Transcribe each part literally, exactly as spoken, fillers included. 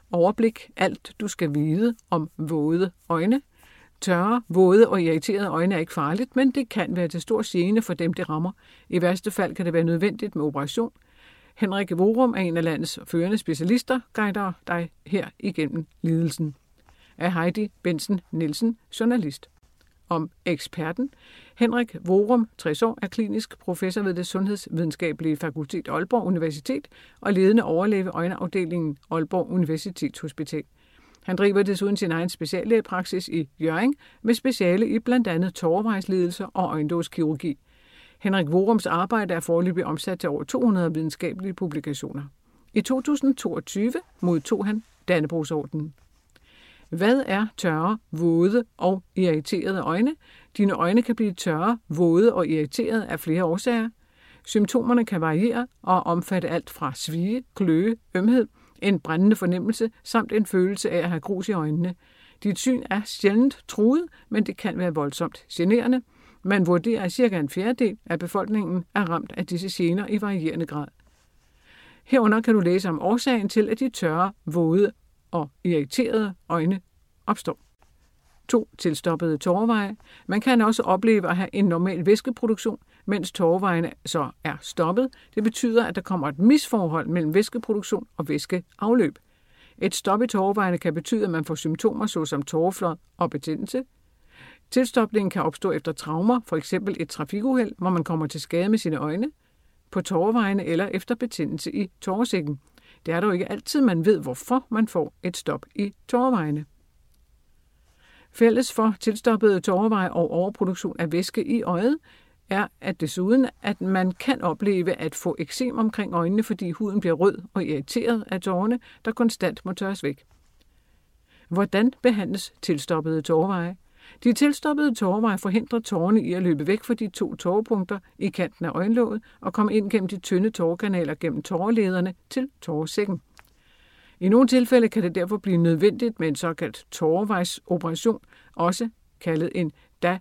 overblik, alt du skal vide om våde øjne. Tørre, våde og irriterede øjne er ikke farligt, men det kan være til stor gene for dem, det rammer. I værste fald kan det være nødvendigt med operation. Henrik Vorum er en af landets førende specialister, guider dig her igennem lidelsen. Af Heidi Bensen Nielsen, journalist. Om eksperten. Henrik Vorum, tres år, er klinisk professor ved det Sundhedsvidenskabelige Fakultet Aalborg Universitet og ledende overlæge ved øjenafdelingen Aalborg Universitetshospital. Han driver desuden sin egen speciallægepraksis i Hjørring med speciale i blandt andet tårevejslidelser og øjenlågskirurgi. Henrik Vorums arbejde er foreløbig omsat til over to hundrede videnskabelige publikationer. I to tusind og toogtyve modtog han Dannebrogsordenen. Hvad er tørre, våde og irriterede øjne? Dine øjne kan blive tørre, våde og irriterede af flere årsager. Symptomerne kan variere og omfatte alt fra svie, kløe, ømhed, en brændende fornemmelse samt en følelse af at have grus i øjnene. Dit syn er sjældent truet, men det kan være voldsomt generende. Man vurderer, at cirka en fjerdedel af befolkningen er ramt af disse gener i varierende grad. Herunder kan du læse om årsagen til, at de tørre, våde og irriterede øjne opstår. to. Tilstoppede tåreveje. Man kan også opleve at have en normal væskeproduktion, mens tårevejene så er stoppet. Det betyder, at der kommer et misforhold mellem væskeproduktion og væskeafløb. Et stop i tårevejene kan betyde, at man får symptomer såsom tåreflåd og betændelse. Tilstopningen kan opstå efter traumer, f.eks. et trafikuheld, hvor man kommer til skade med sine øjne, på tårevejene eller efter betændelse i tåresækken. Det er dog ikke altid, man ved, hvorfor man får et stop i tårevejene. Fælles for tilstoppede tåreveje og overproduktion af væske i øjet er at desuden, at man kan opleve at få eksem omkring øjnene, fordi huden bliver rød og irriteret af tårerne, der konstant må tørres væk. Hvordan behandles tilstoppede tåreveje? De tilstoppede tåreveje forhindrer tårerne i at løbe væk fra de to tårepunkter i kanten af øjenlåget og komme ind gennem de tynde tårekanaler gennem tårelederne til tåresækken. I nogle tilfælde kan det derfor blive nødvendigt med en såkaldt tårevejsoperation, også kaldet en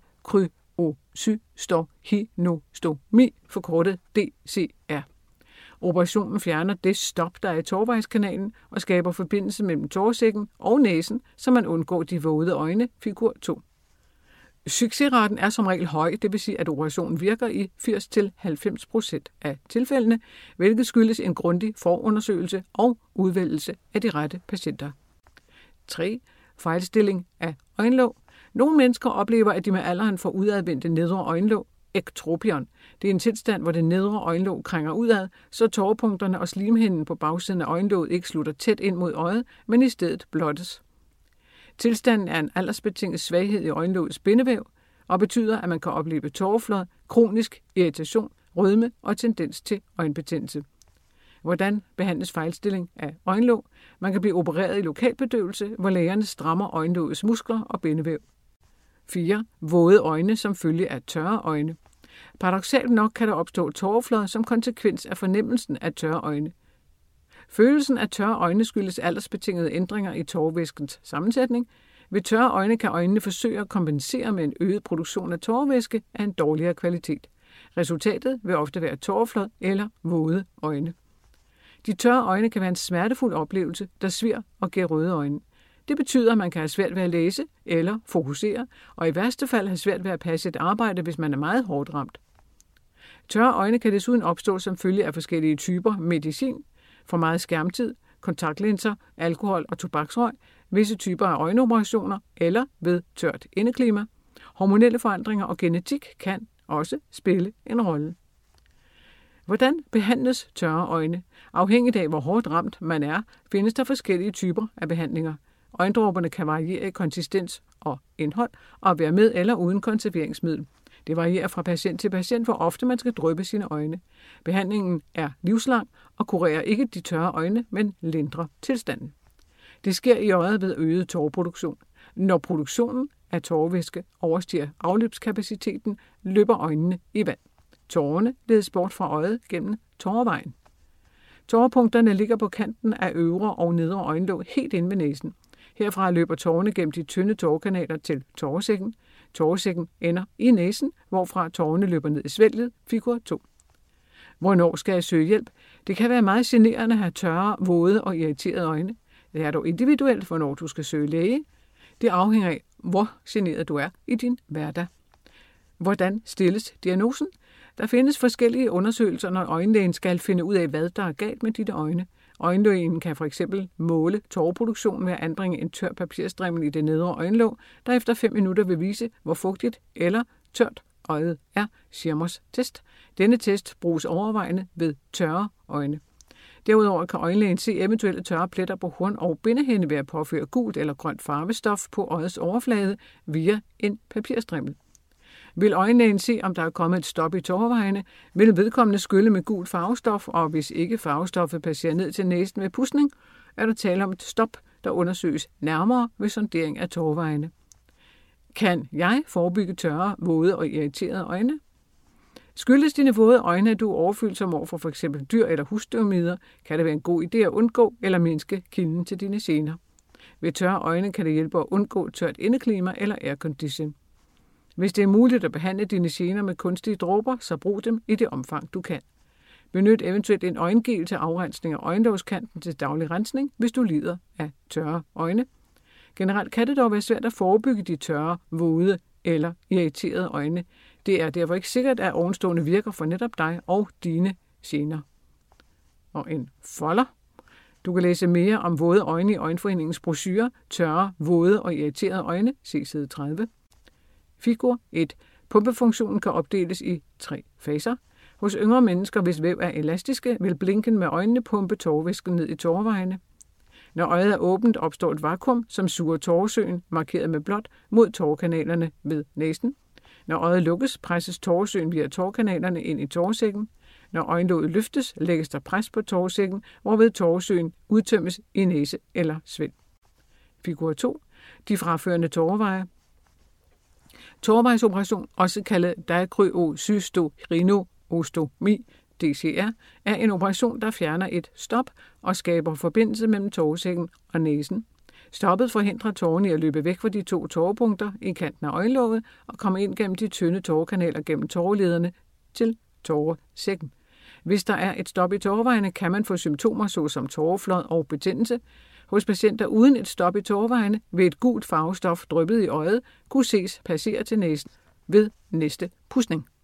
dacryocystohinostomi, forkortet D C R. Operationen fjerner det stop, der er i tårevejskanalen og skaber forbindelse mellem tåresækken og næsen, så man undgår de våde øjne, figur to. Succesraten er som regel høj, det vil sige, at operationen virker i firs til halvfems procent af tilfældene, hvilket skyldes en grundig forundersøgelse og udvælgelse af de rette patienter. tre. Fejlstilling af øjenlåg. Nogle mennesker oplever, at de med alderen får udadvendte nedre øjenlåg, ektropion. Det er en tilstand, hvor det nedre øjenlåg krænger udad, så tårepunkterne og slimhinden på bagsiden af øjenlåget ikke slutter tæt ind mod øjet, men i stedet blottes. Tilstanden er en aldersbetinget svaghed i øjenlågets bindevæv og betyder, at man kan opleve tåreflåd, kronisk irritation, rødme og tendens til øjenbetændelse. Hvordan behandles fejlstilling af øjenlåg? Man kan blive opereret i lokalbedøvelse, hvor lægerne strammer øjenlågets muskler og bindevæv. fire. Våde øjne som følge af tørre øjne. Paradoksalt nok kan der opstå tåreflåd som konsekvens af fornemmelsen af tørre øjne. Følelsen af tørre øjne skyldes aldersbetingede ændringer i tårevæskens sammensætning. Ved tørre øjne kan øjnene forsøge at kompensere med en øget produktion af tårevæske af en dårligere kvalitet. Resultatet vil ofte være tåreflåd eller våde øjne. De tørre øjne kan være en smertefuld oplevelse, der svir og giver røde øjne. Det betyder, at man kan have svært ved at læse eller fokusere, og i værste fald have svært ved at passe et arbejde, hvis man er meget hårdt ramt. Tørre øjne kan desuden opstå som følge af forskellige typer medicin, for meget skærmtid, kontaktlinser, alkohol og tobaksrøg, visse typer af øjenoperationer eller ved tørt indeklima. Hormonelle forandringer og genetik kan også spille en rolle. Hvordan behandles tørre øjne? Afhængigt af, hvor hårdt ramt man er, findes der forskellige typer af behandlinger. Øjendråberne kan variere i konsistens og indhold og være med eller uden konserveringsmiddel. Det varierer fra patient til patient, hvor ofte man skal dryppe sine øjne. Behandlingen er livslang og kurerer ikke de tørre øjne, men lindrer tilstanden. Det sker i øjet ved øget tåreproduktion. Når produktionen af tårevæske overstiger afløbskapaciteten, løber øjnene i vand. Tårerne ledes bort fra øjet gennem tårevejen. Tårepunkterne ligger på kanten af øvre og nedre øjenlåg helt inde ved næsen. Herfra løber tårerne gennem de tynde tårekanaler til tåresækken. Tåresækken ender i næsen, hvorfra tårerne løber ned i svælget, figur to. Hvornår skal jeg søge hjælp? Det kan være meget generende at have tørre, våde og irriterede øjne. Det er dog individuelt, hvornår du skal søge læge. Det afhænger af, hvor generet du er i din hverdag. Hvordan stilles diagnosen? Der findes forskellige undersøgelser, når øjenlægen skal finde ud af, hvad der er galt med dine øjne. Øjenlægen kan for eksempel måle tårerproduktionen ved at anbringe en tør papirstrimmel i det nedre øjenlåg, der efter fem minutter vil vise, hvor fugtigt eller tørt øjet er. Schirmers test. Denne test bruges overvejende ved tørre øjne. Derudover kan øjenlægen se eventuelle tørre pletter på horn- og bindehinde ved at påføre gult eller grønt farvestof på øjets overflade via en papirstrimmel. Vil øjenlægen se, om der er kommet et stop i tårevejene, vil vedkommende skylle med gult farvestof, og hvis ikke farvestoffet passerer ned til næsen ved pudsning, er der tale om et stop, der undersøges nærmere ved sondering af tårevejene. Kan jeg forebygge tørre, våde og irriterede øjne? Skyldes dine våde øjne, at du er overfølsom over for f.eks. dyr eller husstøvmider, kan det være en god idé at undgå eller mindske kilden til dine gener. Ved tørre øjne kan det hjælpe at undgå tørt indeklima eller aircondition. Hvis det er muligt at behandle dine gener med kunstige dråber, så brug dem i det omfang, du kan. Benyt eventuelt en øjengel til afrensning af øjenlågskanten til daglig rensning, hvis du lider af tørre øjne. Generelt kan det dog være svært at forebygge de tørre, våde eller irriterede øjne. Det er derfor ikke sikkert, at ovenstående virker for netop dig og dine gener. Og en folder. Du kan læse mere om våde øjne i Øjenforeningens brochure, tørre, våde og irriterede øjne, se side tredive. Figur et. Pumpefunktionen kan opdeles i tre faser. Hos yngre mennesker, hvis væv er elastiske, vil blinken med øjnene pumpe tårevæsken ned i tårevejene. Når øjet er åbent, opstår et vakuum, som suger tåresøen, markeret med blåt, mod tårekanalerne ved næsen. Når øjet lukkes, presses tåresøen via tårekanalerne ind i tåresækken. Når øjenlåget løftes, lægges der pres på tåresækken, hvorved tåresøen udtømmes i næse eller svælg. Figur to. De fraførende tåreveje. Tårevejsoperation, også kaldet dakryocystorinoostomi, D C R, er en operation, der fjerner et stop og skaber forbindelse mellem tåresækken og næsen. Stoppet forhindrer tårerne i at løbe væk fra de to tårepunkter i kanten af øjenlåget og komme ind gennem de tynde tårekanaler gennem tårelederne til tåresækken. Hvis der er et stop i tårevejene, kan man få symptomer såsom tåreflod og betændelse. Hos patienter uden et stop i tårevejene vil et gult farvestof dryppet i øjet kunne ses passere til næsen ved næste pudsning.